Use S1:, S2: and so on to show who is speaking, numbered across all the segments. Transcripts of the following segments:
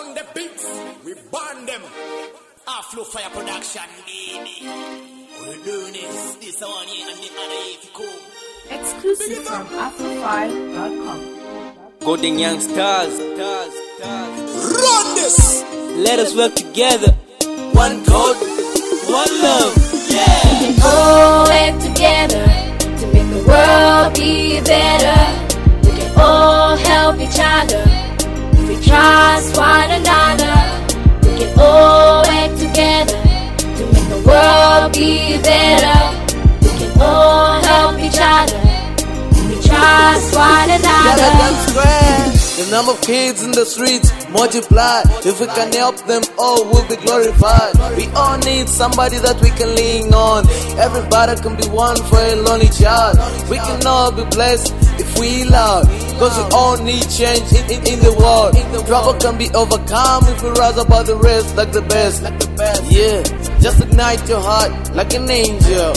S1: Bang the beats, we burn them. Flow Fire Production, baby. We're doing this one here and the other if you come.
S2: Exclusive from Afro5.com.
S3: Golden Young Stars.
S1: Run this!
S3: Let us work together. One code, one love. Yeah.
S4: We can all work together to make the world be better. We can all help each other if we trust one another. We can all work together to make the world be better. We can all help each other if we trust one another.
S5: The number of kids in the streets multiply. If we can help them all, we'll be glorified. We all need somebody that we can lean on. Everybody can be one for a lonely child. We can all be blessed if we love, cause we all need change in the world. Trouble can be overcome if we rise above the rest like the best. Yeah, just ignite your heart like an angel.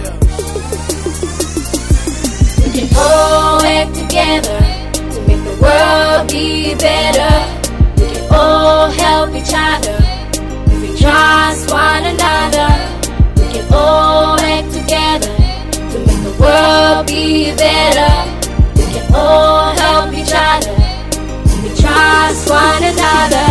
S4: We can all work together to make the world be better. We can all help each other if we trust one another. We can all work together to make the world be better. We can all help each other if we trust one another.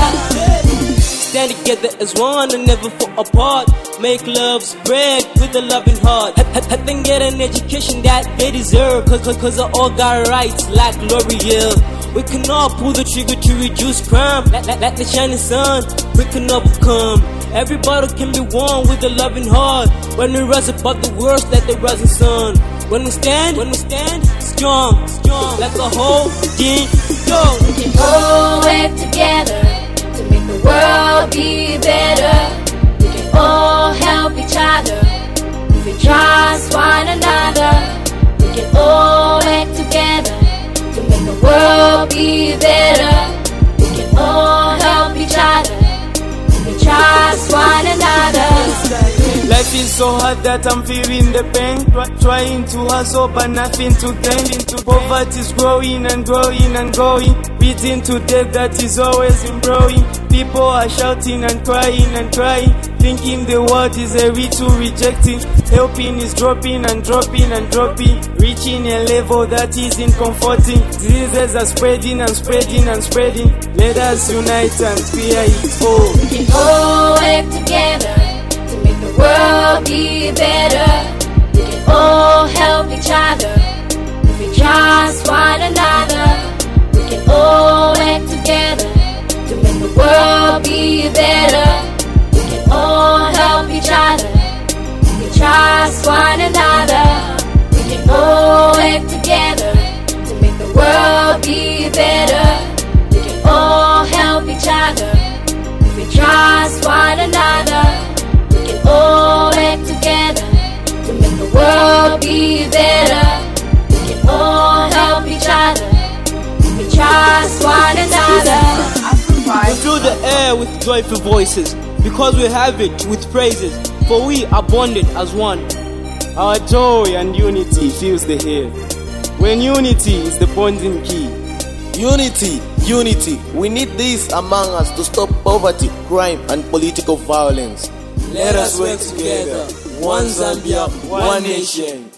S3: Stand together as one and never fall apart. Make love spread with a loving heart. Help them get an education that they deserve, cause they all got rights like L'Oreal. We can all pull the trigger to reduce crime. Like the shining sun, we can overcome. Everybody can be one with a loving heart. When we rise above the worst like the rising sun. When we stand strong, like a whole thing go.
S4: We can all work together to make the world be better. We can all help each other if we trust one another. We can all work together to make the world be better. We can all help each other if we trust one another.
S6: Life is so hard that I'm feeling the pain. Trying to hustle but nothing to gain. Poverty is growing and growing and growing. Beating to death that is always growing. People are shouting and crying and crying, thinking the world is a ritual rejecting. Helping is dropping and dropping and dropping, reaching a level that isn't comforting. Diseases are spreading and spreading and spreading. Let us unite and clear it all.
S4: We can all work together to make the world be better. We can all help each other if we trust one another. We can all work together to make the world be better. We can all help each other if we trust one another. We can all work together to make the world be better. We can all help each other if we trust one another. We can all work together to make the world be better. We can all help each other if we trust one another.
S3: We fill the air with joyful voices, because we have it with praises, for we are bonded as one.
S6: Our joy and unity fills the air, when unity is the bonding key.
S5: Unity. We need this among us to stop poverty, crime, and political violence.
S3: Let us work together. One Zambia, one nation.